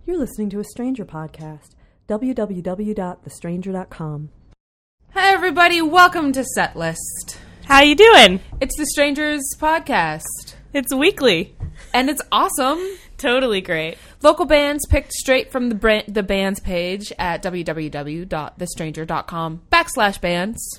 You're listening to a Stranger podcast. www.thestranger.com. Hi, everybody. Welcome to Setlist. How you doing? It's the Strangers podcast. It's weekly. And it's awesome. Totally great. Local bands picked straight from the bands page at www.thestranger.com/bands.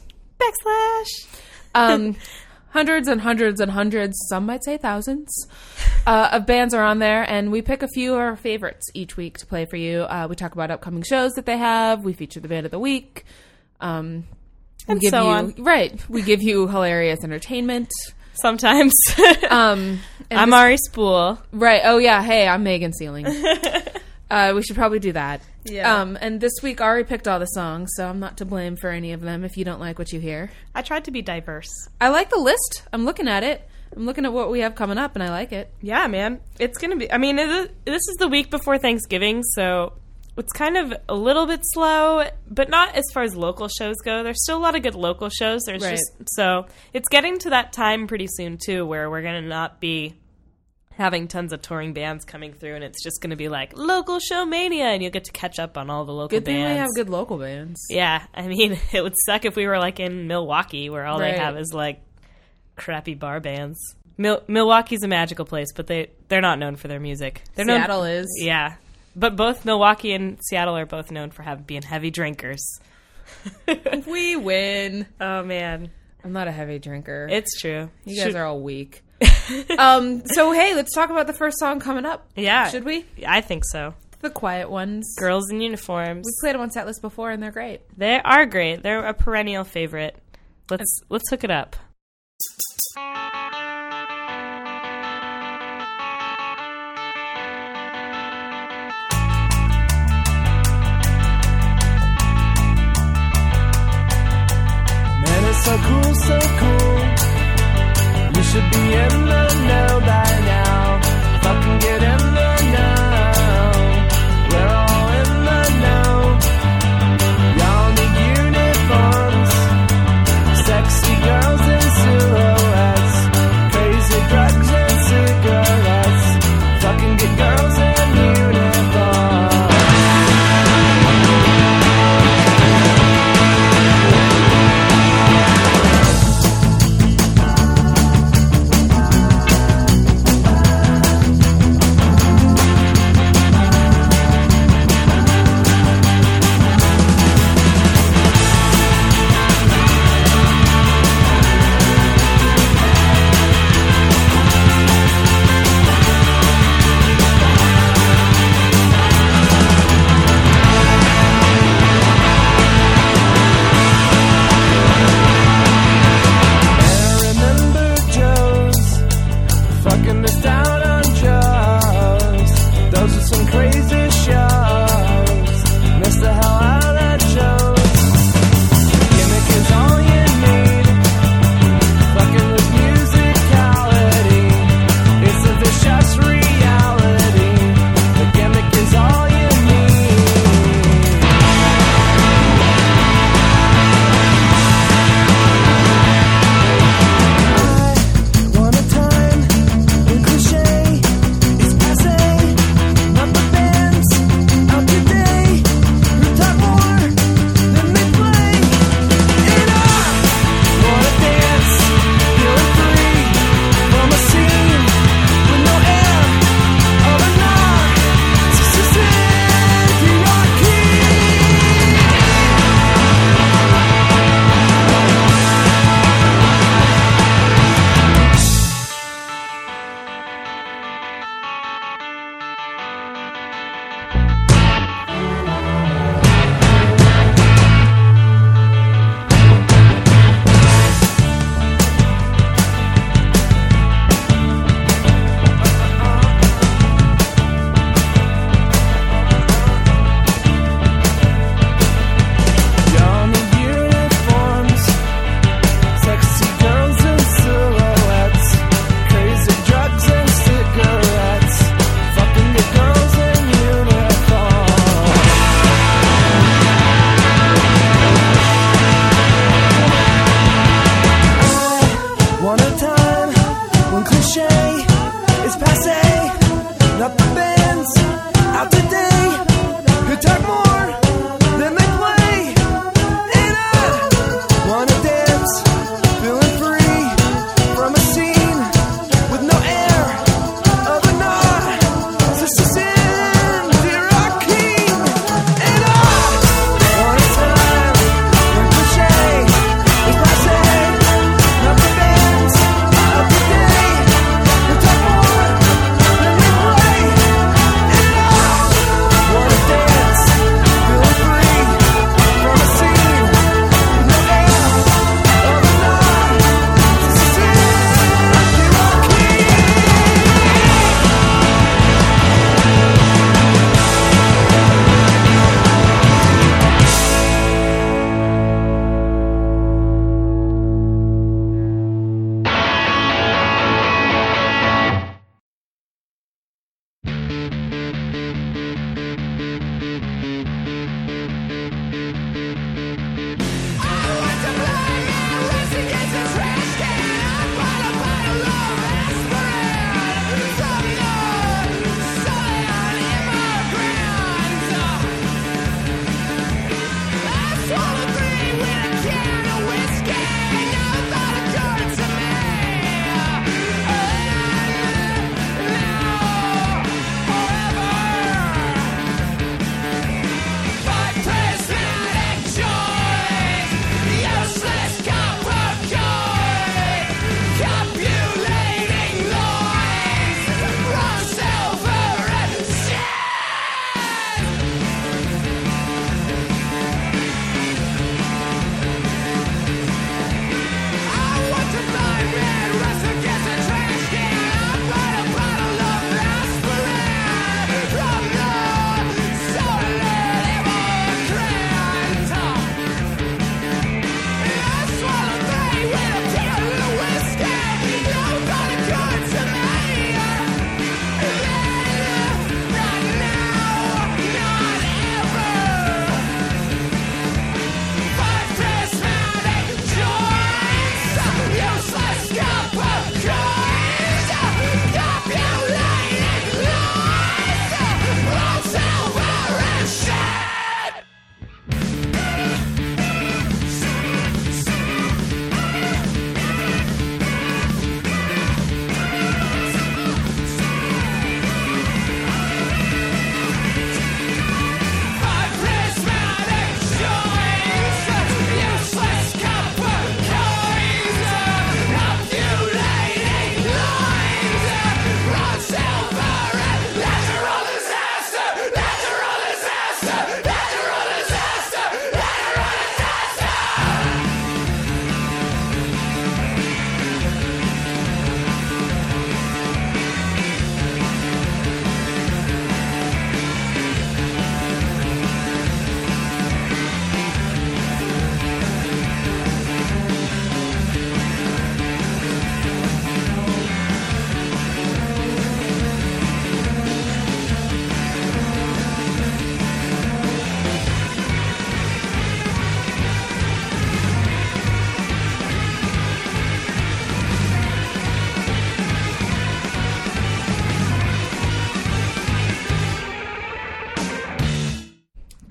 Hundreds and hundreds and hundreds, some might say thousands, of bands are on there, and we pick a few of our favorites each week to play for you. We talk about upcoming shows that they have. We feature the band of the week. And so on. Right. We give you hilarious entertainment. Sometimes. I'm Ari Spool. Right. Oh, yeah. Hey, I'm Megan Sealing. We should probably do that. Yeah. And this week, Ari picked all the songs, so I'm not to blame for any of them if you don't like what you hear. I tried to be diverse. I like the list. I'm looking at it. I'm looking at what we have coming up, and I like it. Yeah, man. It's going to be... I mean, this is the week before Thanksgiving, so it's kind of a little bit slow, but not as far as local shows go. There's still a lot of good local shows. So it's getting to that time pretty soon, too, where we're going to not be having tons of touring bands coming through, and it's just going to be like local show mania, and you'll get to catch up on all the local bands. Good thing bands. we have good local bands. Yeah, I mean, it would suck if we were like in Milwaukee, where all they have is like crappy bar bands. Milwaukee's a magical place, but they're not known for their music. Seattle is. Yeah, but both Milwaukee and Seattle are both known for being heavy drinkers. We win. Oh man, I'm not a heavy drinker. It's true. You guys are all weak. So hey, let's talk about the first song coming up. Yeah. Should we? I think so. The quiet ones. Girls in Uniforms. We played them on Setlist before, and they're great. They are great. They're a perennial favorite. Let's hook it up. Man, it's so cool, so cool. You should be in the know by now. Fucking get in the know. We're all in the know. Y'all need uniforms. Sexy girls in silhouettes. Crazy drugs and cigarettes. Fucking get girls in uniforms.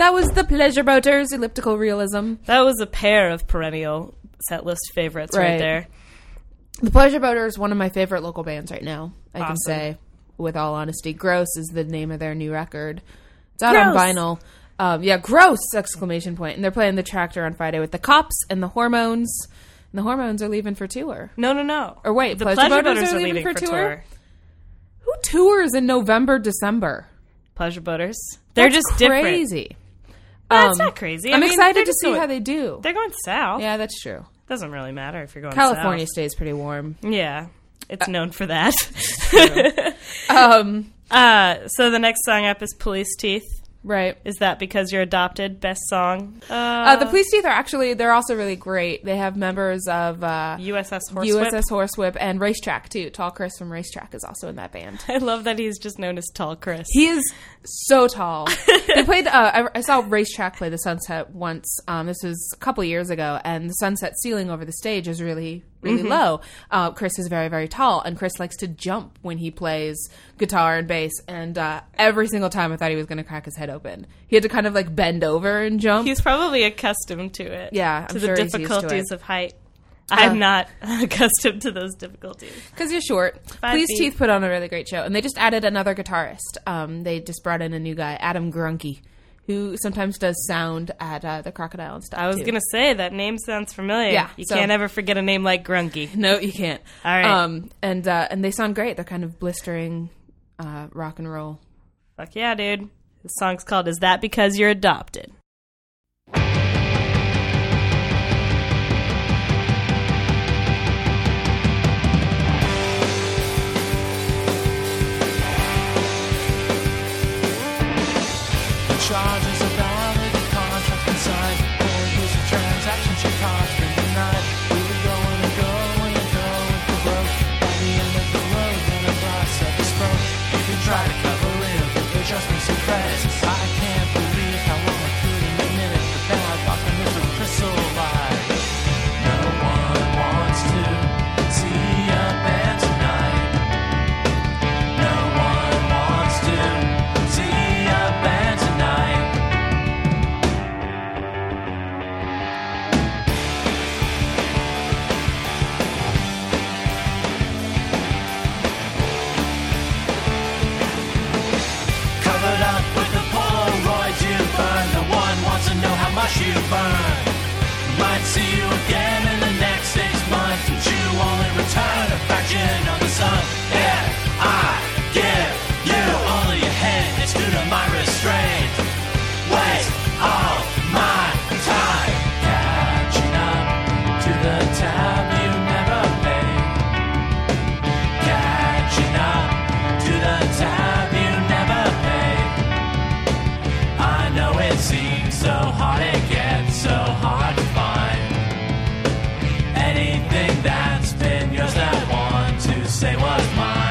that was the Pleasure Boaters, Elliptical Realism. That was a pair of perennial set list favorites right there. The Pleasure Boaters, one of my favorite local bands right now, I can Awesome. say, with all honesty. Gross is the name of their new record. It's out on vinyl. Gross! Exclamation point. And they're playing the Tractor on Friday with the Cops and the Hormones. And the Hormones are leaving for tour. No. Or wait, the Pleasure Boaters are leaving for tour? Who tours in November, December? Pleasure Boaters. They're That's just different. crazy. That's not crazy. I'm I mean, excited they're to just see going- how they do. They're going south. Yeah, that's true. Doesn't really matter if you're going California south. stays pretty warm. Yeah. It's known for that. So the next song up is Police Teeth. Right. Is that because you're adopted? Best song? The Police Teeth they're also really great. They have members of USS Horsewhip. USS Horsewhip and Racetrack, too. Tall Chris from Racetrack is also in that band. I love that he's just known as Tall Chris. He is so tall. They played, I saw Racetrack play the Sunset once. This was a couple years ago, and the Sunset ceiling over the stage is really low. Chris is very, very tall, and Chris likes to jump when he plays guitar and bass, and every single time I thought he was going to crack his head open. He had to kind of like bend over and jump. He's probably accustomed to it. Yeah, to I'm the sure he's used to difficulties it. of height. I'm not accustomed to those difficulties. Because you're short. 5 Police feet. Teeth put on a really great show, and they just added another guitarist. They just brought in a new guy, Adam Grunke, who sometimes does sound at the Crocodile and stuff. I was going to say, that name sounds familiar. Yeah, You so- can't ever forget a name like Grunky. No, you can't. All right. And they sound great. They're kind of blistering rock and roll. Fuck yeah, dude. The song's called Is That Because You're Adopted? Charges about it, the contract inside. All years of transactions, your card's been denied. We were going and going and going for broke. By the end of the road, then a glass of the spoke. You can try to cover it, but they just need some credits. I can't believe how long I couldn't admit it. The bad fucking is a crystalline. No one wants to see a band tonight. No one wants to see a band tonight. Covered up with the Polaroids you burn. No one wants to know how much you burn. Might see you again in the next 6 months, but you only return a fraction of the sun. If I give you only a hint, it's due to my restraint. Waste all my time catching up to the tab you never paid. Catching up to the tab you never paid. I know it seems so hard, it gets so hard to find anything that's been yours that want to say was mine.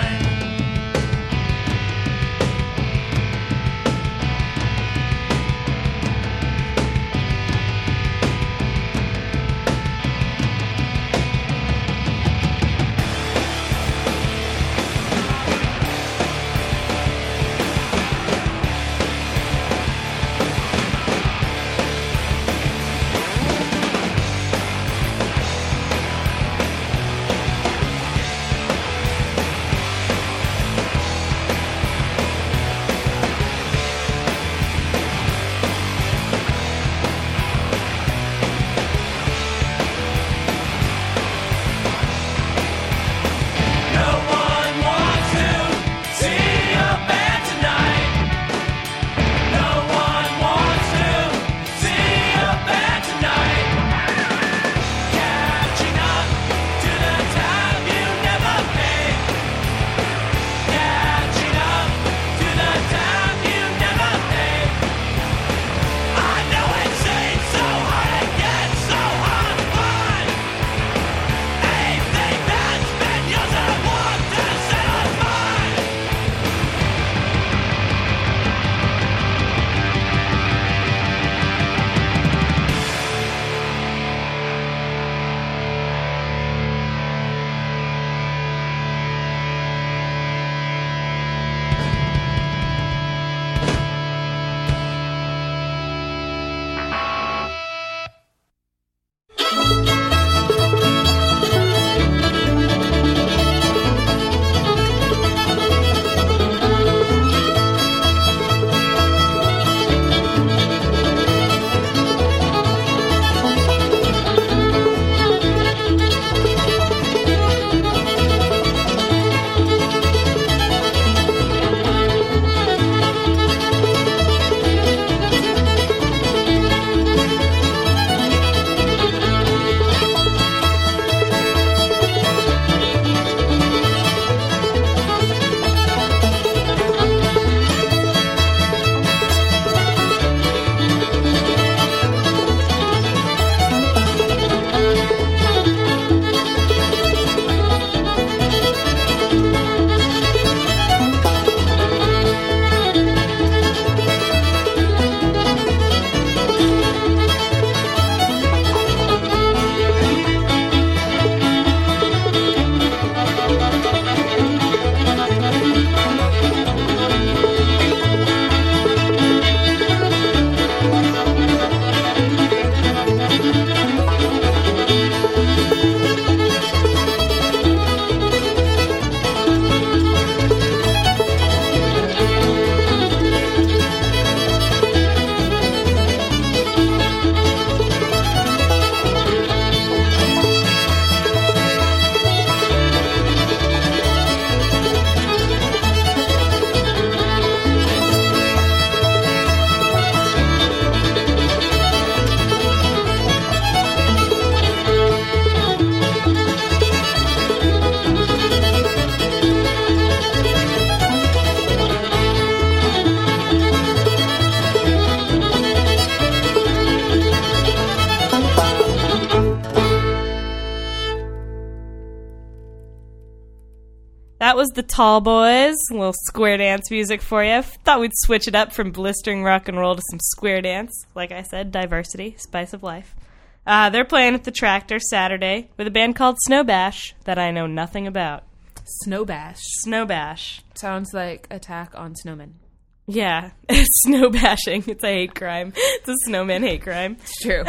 That was the Tall Boys, a little square dance music for you. Thought we'd switch it up from blistering rock and roll to some square dance. Like I said, diversity, spice of life. They're playing at the Tractor Saturday with a band called Snow Bash that I know nothing about. Snow Bash. Snow Bash. Sounds like attack on snowmen. Yeah, it's snow bashing. It's a hate crime. It's a snowman hate crime. It's true.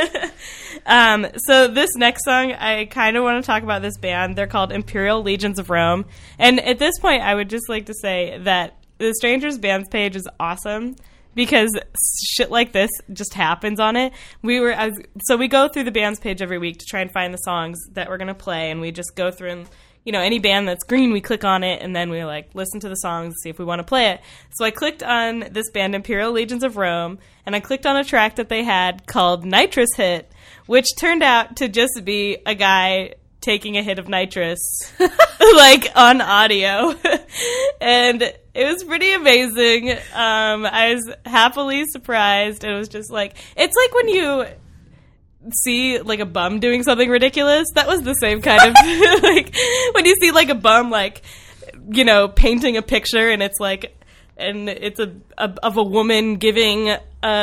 So this next song, I kind of want to talk about this band. They're called Imperial Legions of Rome. And at this point, I would just like to say that the Strangers Bands page is awesome because shit like this just happens on it. So we go through the bands page every week to try and find the songs that we're going to play, and we just go through and, you know, any band that's green, we click on it, and then we, like, listen to the songs, see if we want to play it. So I clicked on this band, Imperial Legions of Rome, and I clicked on a track that they had called Nitrous Hit, which turned out to just be a guy taking a hit of nitrous, like, on audio. And it was pretty amazing. I was happily surprised. It was just like, it's like when you see like a bum doing something ridiculous. That was the same kind of like when you see like a bum, like, you know, painting a picture, and it's like, and it's of a woman giving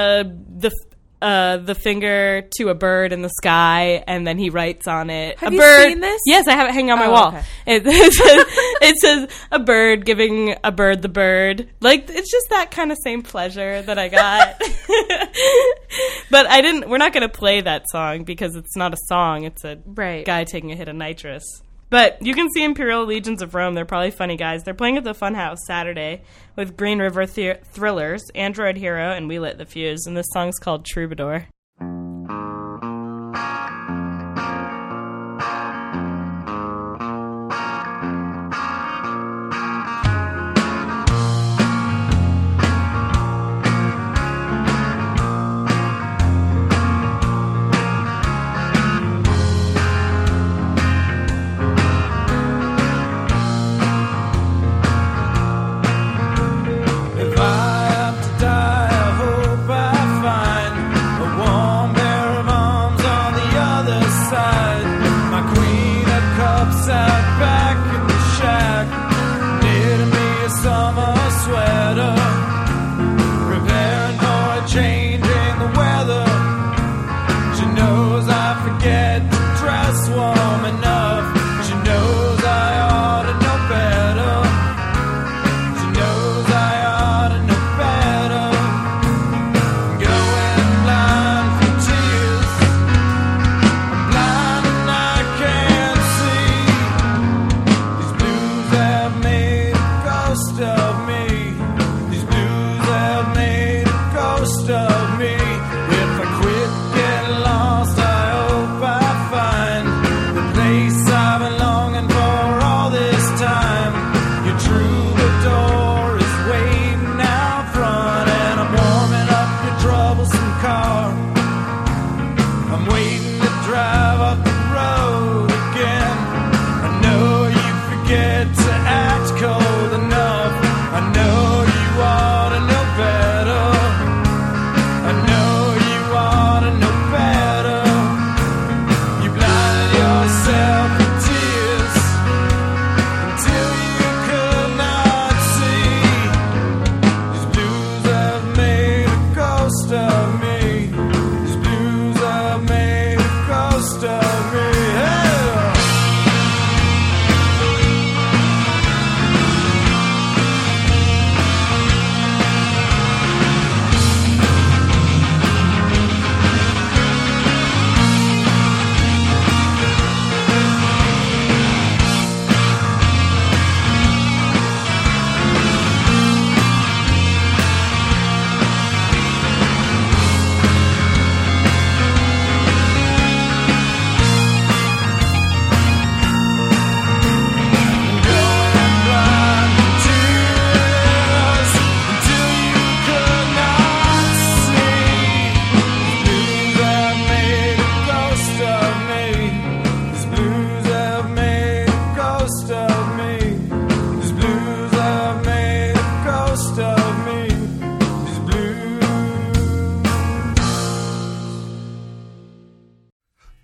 the finger to a bird in the sky, and then he writes on it. Have a you bird. seen this? Yes, I have it hanging on my wall. Okay. It says a bird giving a bird the bird. Like, it's just that kind of same pleasure that I got. But we're not going to play that song because it's not a song. It's a guy taking a hit of nitrous. But you can see Imperial Legions of Rome. They're probably funny guys. They're playing at the Funhouse Saturday with Green River Thrillers, Android Hero, and We Lit the Fuse. And this song's called Troubadour. If I have to die, I hope I find a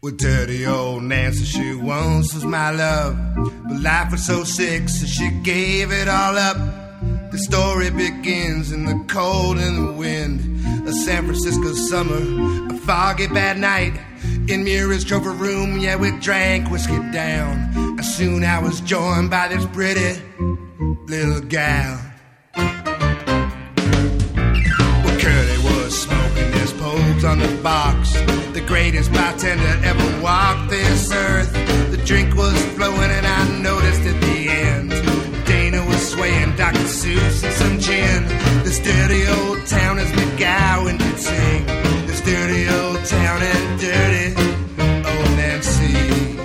Well, dirty old Nancy, she once was my love, but life was so sick, so she gave it all up. The story begins in the cold and the wind, a San Francisco summer, a foggy bad night. In Muriel's trophy room, yeah, we drank whiskey down, and soon I was joined by this pretty little gal. Well, Curly was smoking his pokes on the box, the greatest bartender ever walked this earth. The drink was flowing and I noticed at the end Dana was swaying Dr. Seuss and some gin. This dirty old town, as McGowan could sing, this dirty old town and dirty old Nancy.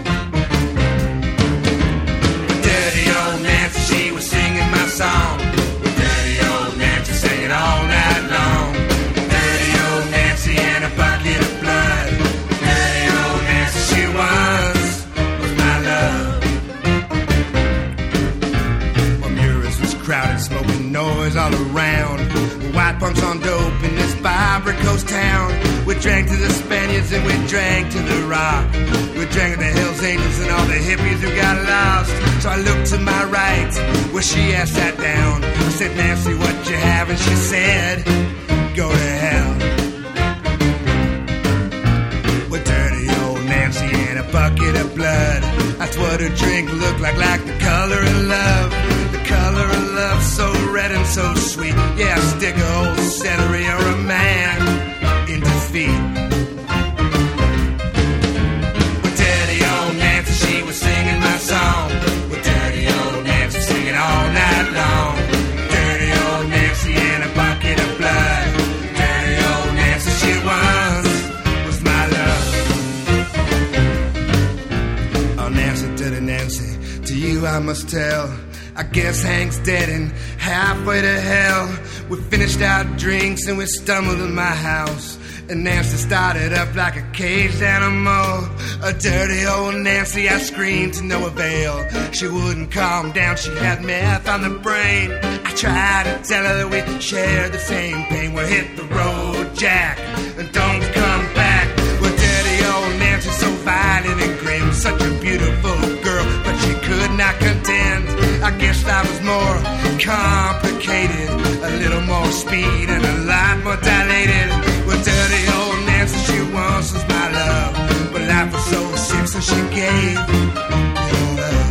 Dirty old Nancy, she was singing my song. Dirty old Nancy singing all night long. Dirty old Nancy and a bucket of blood. Dirty old Nancy, she was my love. Well, Muriel's was crowded, smoking noise all around. White punks on dope in this Barbary Coast town. We drank to the Spaniards and we drank to the rock. We drank to the Hells Angels and all the hippies who got lost. So I looked to my right where she had sat down. I said, Nancy, what you have? And she said, go to hell. With dirty old Nancy and a bucket of blood, that's what her drink looked like the color of love. The color of love, so red and so sweet. Yeah, stick a whole celery or a man in defeat. With dirty old Nancy, she was singing my song. With dirty old Nancy singing all night long. Dirty old Nancy and a bucket of blood. Dirty old Nancy, she was my love. Oh, Nancy, dirty Nancy, to you I must tell, I guess Hank's dead and halfway to hell. We finished our drinks and we stumbled in my house, and Nancy started up like a caged animal. A dirty old Nancy, I screamed to no avail. She wouldn't calm down, she had meth on the brain. I tried to tell her that we shared the same pain. Well, hit the road, Jack, and don't come back. Well, dirty old Nancy, so violent and grim, such a beautiful girl, but she could not contend. I guess I was more complicated, a little more speed and a lot more dilated. Well, dirty old Nancy, she once was my love, but life was so sick, so she gave me love.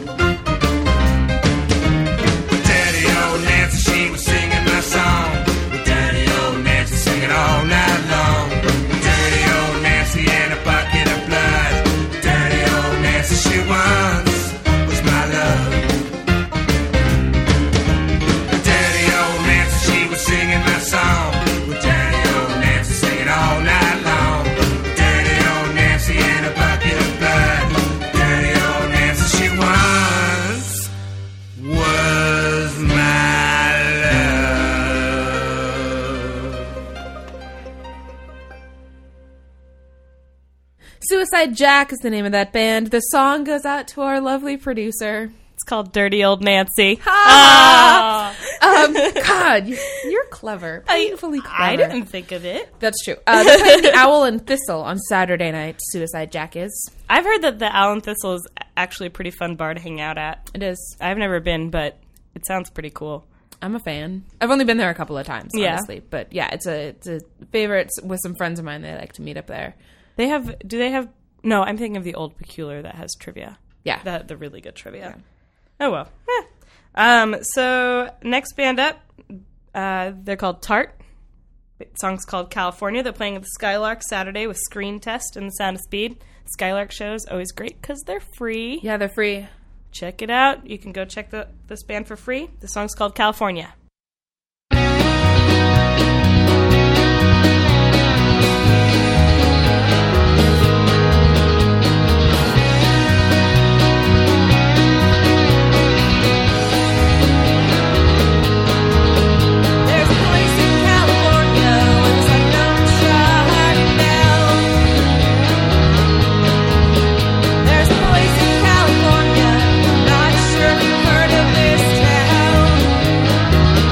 Well, dirty old Nancy, she was singing my song. Well, dirty old Nancy singing all night long. Dirty old Nancy and a bucket of blood. Dirty old Nancy, she was my love. Singing my song. With dirty old Nancy singing all night long. Dirty old Nancy and a bucket of blood. Dirty old Nancy, she was my love. Suicide Jack is the name of that band. The song goes out to our lovely producer. It's called Dirty Old Nancy. God, you're clever. Painfully clever. I didn't think of it. That's true. They're playing the Owl and Thistle on Saturday night. Suicide Jack is. I've heard that the Owl and Thistle is actually a pretty fun bar to hang out at. It is. I've never been, but it sounds pretty cool. I'm a fan. I've only been there a couple of times, honestly. But yeah, it's a favorite with some friends of mine. They like to meet up there. Do they have? No, I'm thinking of the Old Peculiar that has trivia. Yeah. The really good trivia. Yeah. Oh, well. So next band up, they're called Tart. The song's called California. They're playing at the Skylark Saturday with Screen Test and The Sound of Speed. Skylark shows always great because they're free. Yeah, they're free. Check it out. You can go check this band for free. The song's called California. California, not sure if you've heard of this town.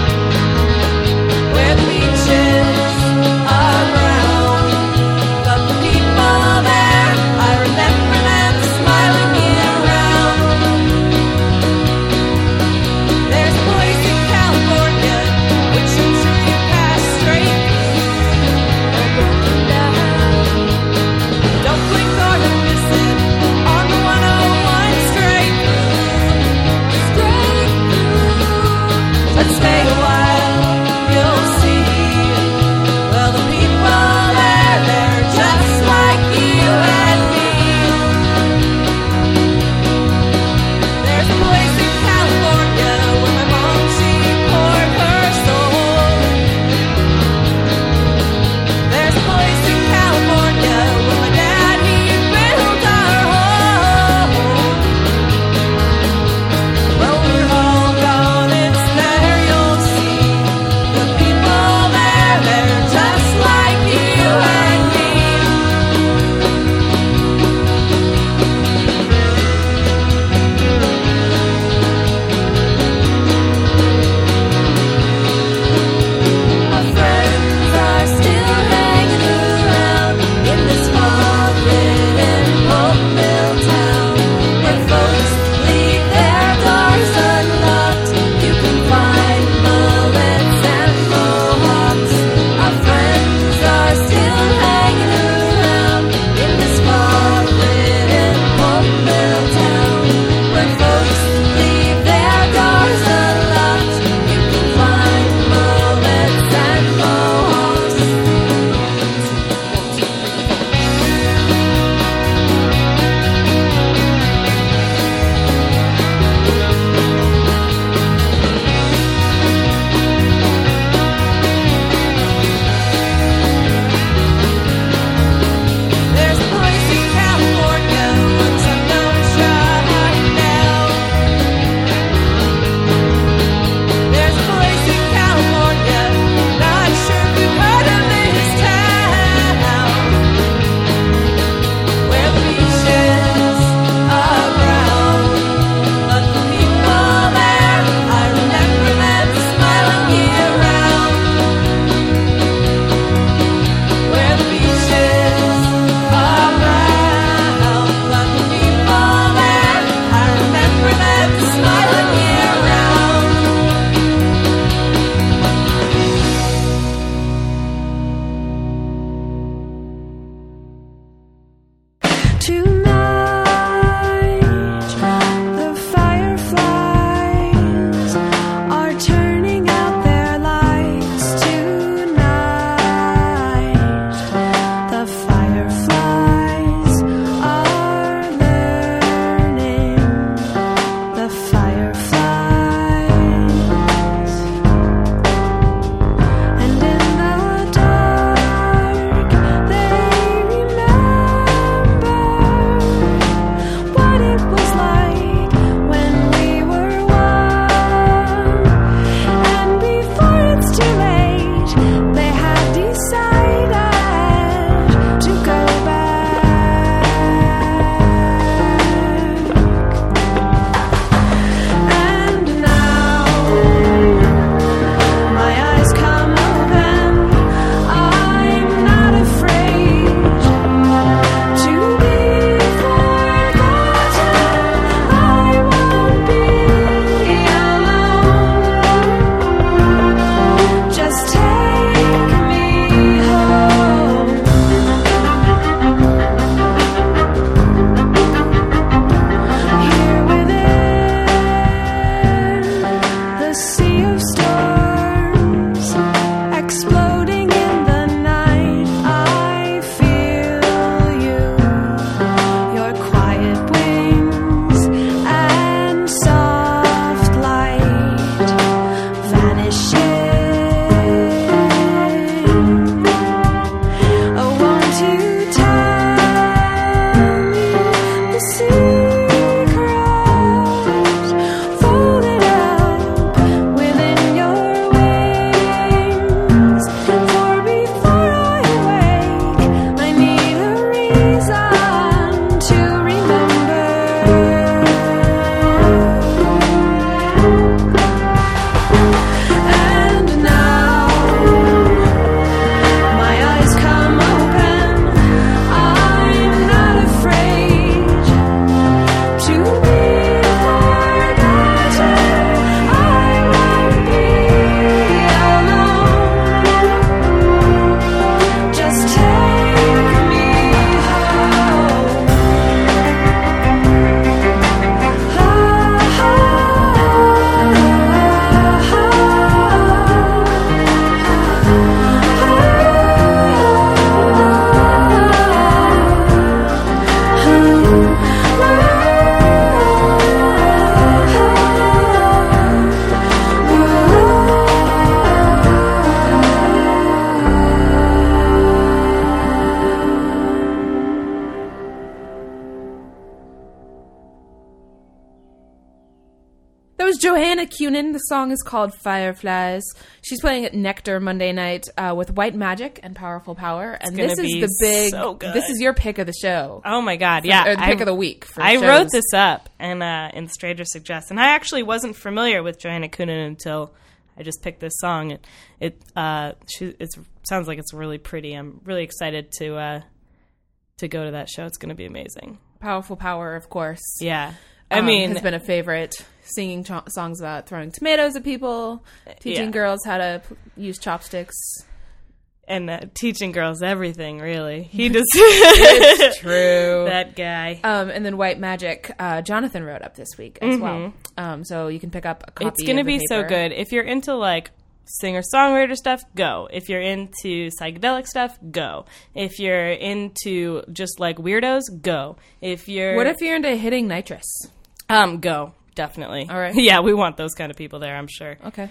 Johanna Kunin. The song is called Fireflies. She's playing at Nectar Monday night with White Magic and Powerful Power. And this is the big. So good. This is your pick of the show. Oh my God! Yeah, Or the pick of the week. I wrote this up and in Stranger Suggests, and I actually wasn't familiar with Johanna Kunin until I just picked this song. It sounds like it's really pretty. I'm really excited to go to that show. It's going to be amazing. Powerful Power, of course. Yeah. I mean, has been a favorite, singing songs about throwing tomatoes at people, teaching girls how to use chopsticks. And teaching girls everything, really. He does. It's true. That guy. And then White Magic, Jonathan wrote up this week as well. So you can pick up a copy. It's going to be so good. If you're into like singer-songwriter stuff, go. If you're into psychedelic stuff, go. If you're into just like weirdos, go. What if you're into hitting nitrous? Go. Definitely. All right. Yeah, we want those kind of people there, I'm sure. Okay.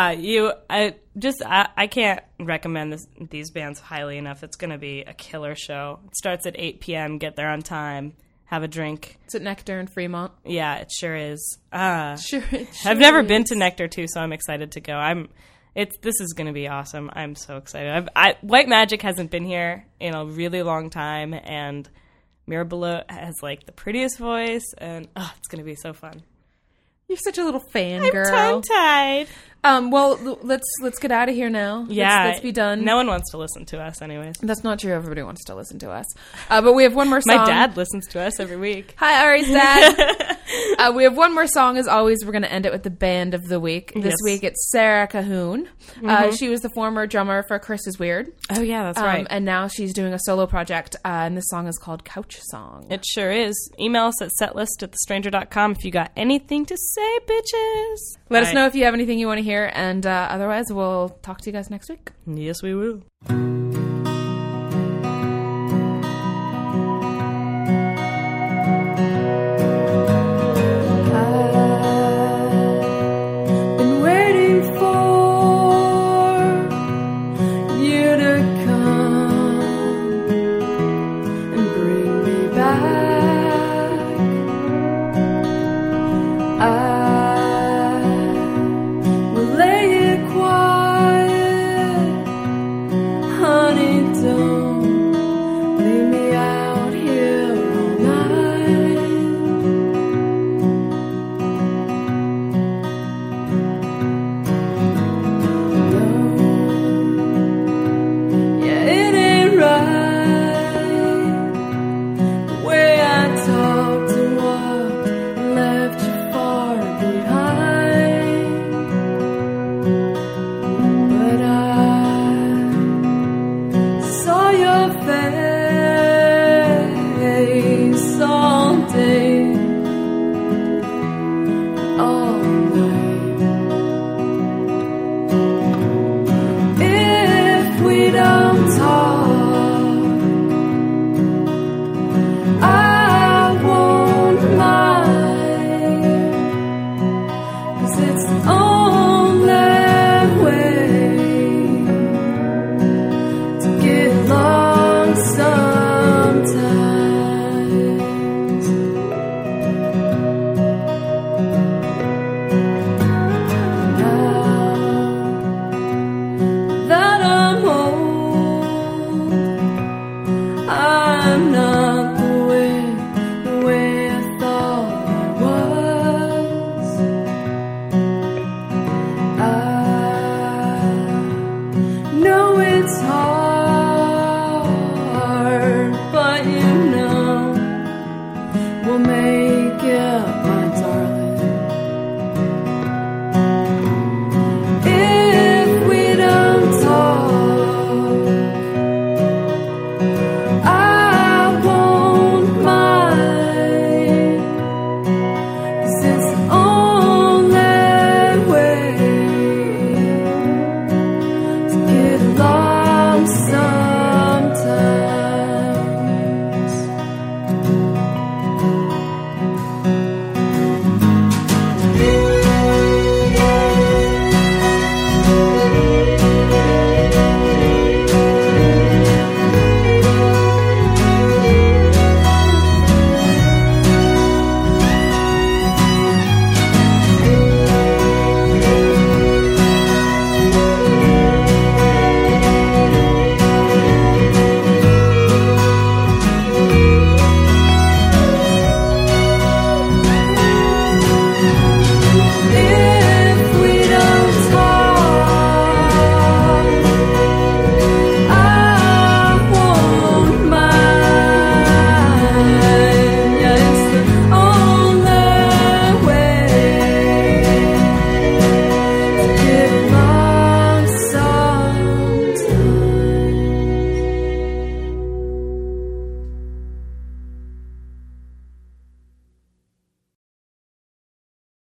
I can't recommend these bands highly enough. It's going to be a killer show. It starts at 8 p.m. Get there on time. Have a drink. It's at Nectar in Fremont. Yeah, it sure is. Sure I've never been to Nectar too, so I'm excited to go. This is going to be awesome. I'm so excited. White Magic hasn't been here in a really long time, and Mirabelot has like the prettiest voice, and it's going to be so fun. You're such a little fangirl. I'm tongue-tied. Well, let's get out of here now. Yeah. Let's be done. No one wants to listen to us anyways. That's not true. Everybody wants to listen to us. But we have one more song. My dad listens to us every week. Hi, Ari's dad. We have one more song. As always, we're going to end it with the band of the week. This week, it's Sarah Cahoon. She was the former drummer for Chris is Weird. Oh, yeah, that's right. And now she's doing a solo project, and this song is called Couch Song. It sure is. Email us at setlist@thestranger.com if you got anything to say, bitches. Let us know if you have anything you want to hear, and otherwise, we'll talk to you guys next week. Yes, we will.